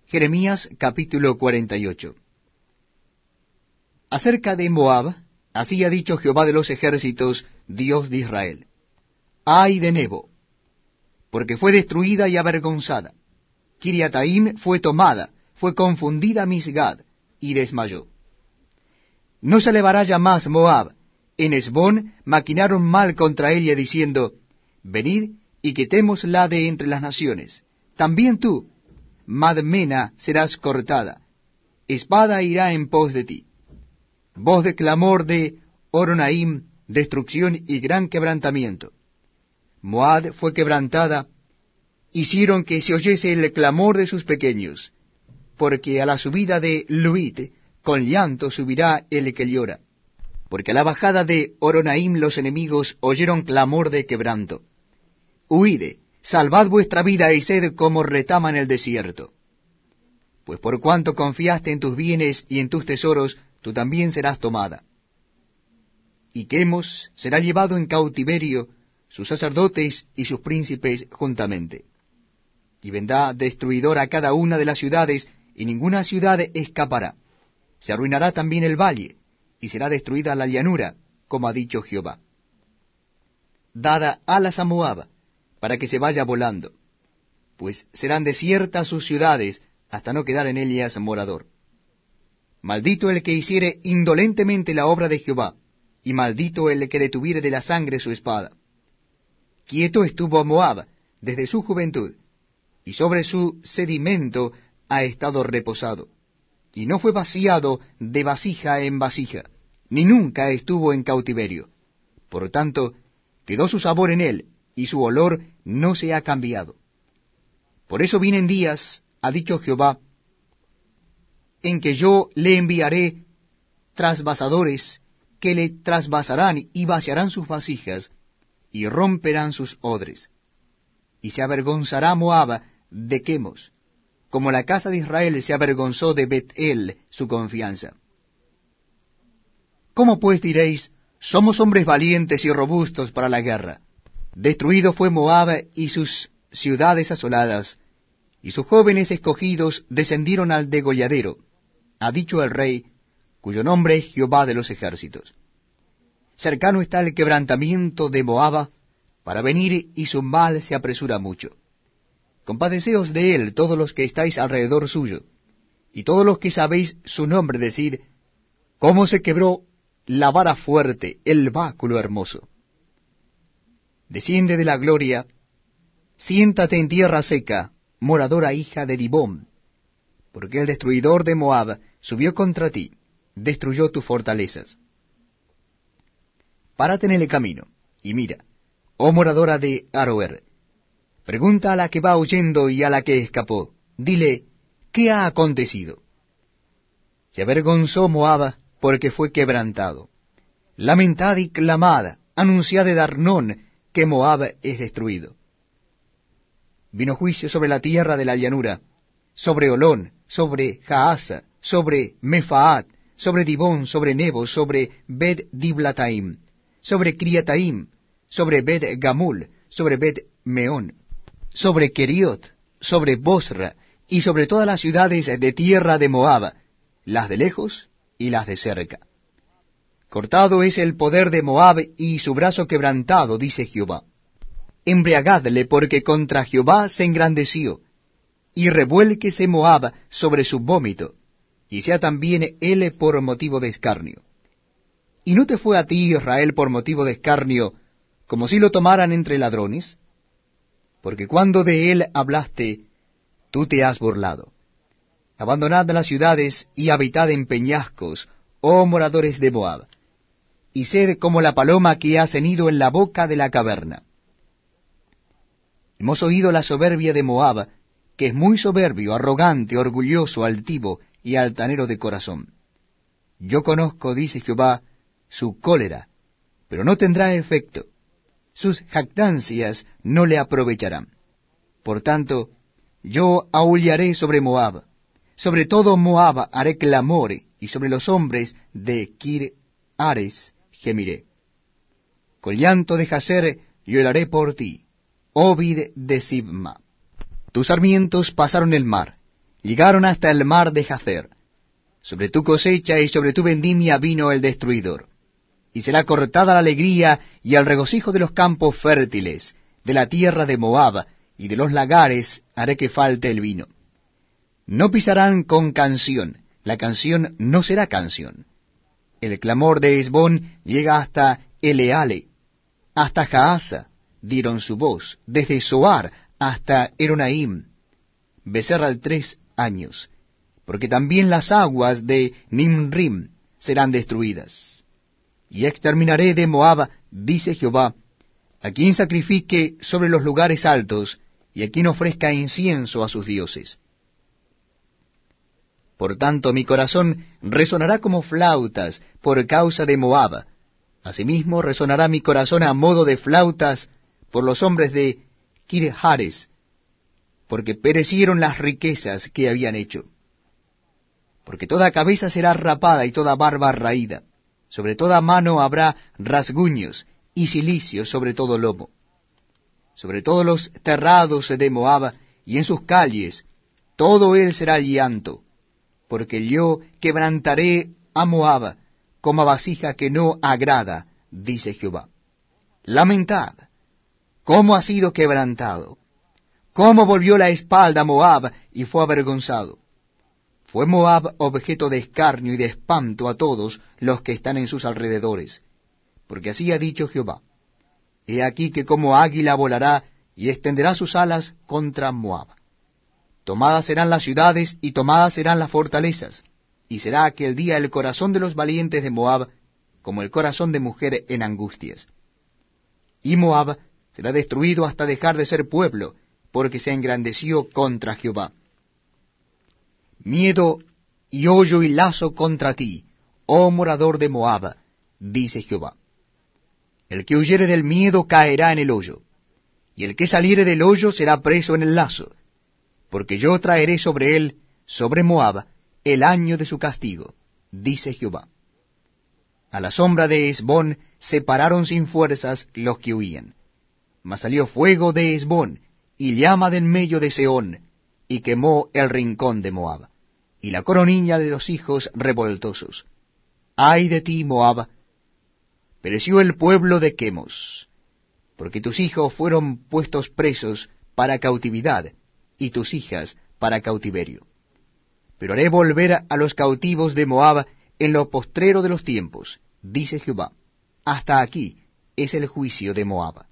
Jeremías capítulo 48. Acerca de Moab, así ha dicho Jehová de los ejércitos, Dios de Israel: ¡Ay de Nebo! Porque fue destruida y avergonzada. Kiriataim fue tomada, fue confundida Misgad, y desmayó. No se elevará ya más Moab. En Hesbón maquinaron mal contra ella, diciendo: venid y quitémosla de entre las naciones. También tú, Madmena, serás cortada. Espada irá en pos de ti. Voz de clamor de Horonaim, destrucción y gran quebrantamiento. Moab fue quebrantada, hicieron que se oyese el clamor de sus pequeños, porque a la subida de Luit con llanto subirá el que llora, porque a la bajada de Horonaim los enemigos oyeron clamor de quebranto. Huide, salvad vuestra vida y sed como retama en el desierto. Pues por cuanto confiaste en tus bienes y en tus tesoros, tú también serás tomada. Y Quemos será llevado en cautiverio, sus sacerdotes y sus príncipes juntamente. Y vendrá destruidor a cada una de las ciudades, y ninguna ciudad escapará. Se arruinará también el valle, y será destruida la llanura, como ha dicho Jehová. Dada alas a Moab, para que se vaya volando, pues serán desiertas sus ciudades, hasta no quedar en ellas morador. Maldito el que hiciere indolentemente la obra de Jehová, y maldito el que detuviere de la sangre su espada. Quieto estuvo Moab desde su juventud, y sobre su sedimento ha estado reposado, y no fue vaciado de vasija en vasija, ni nunca estuvo en cautiverio. Por tanto, quedó su sabor en él, y su olor no se ha cambiado. Por eso vienen días, ha dicho Jehová, en que yo le enviaré trasvasadores, que le trasvasarán y vaciarán sus vasijas, y romperán sus odres. Y se avergonzará Moab de Quemos, como la casa de Israel se avergonzó de Bet-el, su confianza. ¿Cómo pues diréis, somos hombres valientes y robustos para la guerra? Destruido fue Moab y sus ciudades asoladas, y sus jóvenes escogidos descendieron al degolladero, ha dicho el rey, cuyo nombre es Jehová de los ejércitos. Cercano está el quebrantamiento de Moab, para venir, y su mal se apresura mucho. Compadeceos de él todos los que estáis alrededor suyo, y todos los que sabéis su nombre, decid, cómo se quebró la vara fuerte, el báculo hermoso. Desciende de la gloria, siéntate en tierra seca, moradora hija de Dibón, porque el destruidor de Moab subió contra ti, destruyó tus fortalezas. Párate en el camino, y mira, oh moradora de Aroer, pregunta a la que va huyendo y a la que escapó, dile, ¿qué ha acontecido? Se avergonzó Moab porque fue quebrantado. Lamentad y clamad, anunciad de Arnón que Moab es destruido. Vino juicio sobre la tierra de la llanura, sobre Olón, sobre Jaasa, sobre Mefaat, sobre Dibón, sobre Nebo, sobre Bet-Diblataim, sobre Kiriataim, sobre Bet-Gamul, sobre Bet-Meón, sobre Keriot, sobre Bosra, y sobre todas las ciudades de tierra de Moab, las de lejos y las de cerca. Cortado es el poder de Moab y su brazo quebrantado, dice Jehová. Embriagadle, porque contra Jehová se engrandeció, y revuélquese Moab sobre su vómito, y sea también él por motivo de escarnio. ¿Y no te fue a ti, Israel, por motivo de escarnio, como si lo tomaran entre ladrones? Porque cuando de él hablaste, tú te has burlado. Abandonad las ciudades y habitad en peñascos, oh moradores de Moab, y sed como la paloma que ha cenido en la boca de la caverna. Hemos oído la soberbia de Moab, que es muy soberbio, arrogante, orgulloso, altivo y altanero de corazón. Yo conozco, dice Jehová, su cólera, pero no tendrá efecto. Sus jactancias no le aprovecharán. Por tanto, yo aullaré sobre Moab, sobre todo Moab haré clamor, y sobre los hombres de Kir-Ares gemiré. Con llanto de Jazer lloraré por ti, oh vid de Sibma. Tus sarmientos pasaron el mar, llegaron hasta el mar de Jazer. Sobre tu cosecha y sobre tu vendimia vino el destruidor. Y será cortada la alegría y el regocijo de los campos fértiles, de la tierra de Moab, y de los lagares haré que falte el vino. No pisarán con canción, la canción no será canción. El clamor de Hesbón llega hasta Eleale, hasta Jaasa dieron su voz, desde Zoar hasta Eronaim. Becerra 3 años, porque también las aguas de Nimrim serán destruidas. Y exterminaré de Moab, dice Jehová, a quien sacrifique sobre los lugares altos, y a quien ofrezca incienso a sus dioses. Por tanto, mi corazón resonará como flautas por causa de Moab. Asimismo, resonará mi corazón a modo de flautas por los hombres de Kir-Hares, porque perecieron las riquezas que habían hecho. Porque toda cabeza será rapada y toda barba raída. Sobre toda mano habrá rasguños y cilicios sobre todo lomo. Sobre todos los terrados de Moab y en sus calles, todo él será llanto, porque yo quebrantaré a Moab como a vasija que no agrada, dice Jehová. Lamentad, cómo ha sido quebrantado, cómo volvió la espalda a Moab y fue avergonzado. Fue Moab objeto de escarnio y de espanto a todos los que están en sus alrededores, porque así ha dicho Jehová. He aquí que como águila volará y extenderá sus alas contra Moab. Tomadas serán las ciudades y tomadas serán las fortalezas, y será aquel día el corazón de los valientes de Moab como el corazón de mujer en angustias. Y Moab será destruido hasta dejar de ser pueblo, porque se engrandeció contra Jehová. Miedo y hoyo y lazo contra ti, oh morador de Moab, dice Jehová. El que huyere del miedo caerá en el hoyo, y el que saliere del hoyo será preso en el lazo, porque yo traeré sobre él, sobre Moab, el año de su castigo, dice Jehová. A la sombra de Hesbón se pararon sin fuerzas los que huían, mas salió fuego de Hesbón, y llama de en medio de Sehón, y quemó el rincón de Moab, y la coronilla de los hijos revoltosos. Ay de ti, Moab, pereció el pueblo de Quemos, porque tus hijos fueron puestos presos para cautividad, y tus hijas para cautiverio. Pero haré volver a los cautivos de Moab en lo postrero de los tiempos, dice Jehová. Hasta aquí es el juicio de Moab.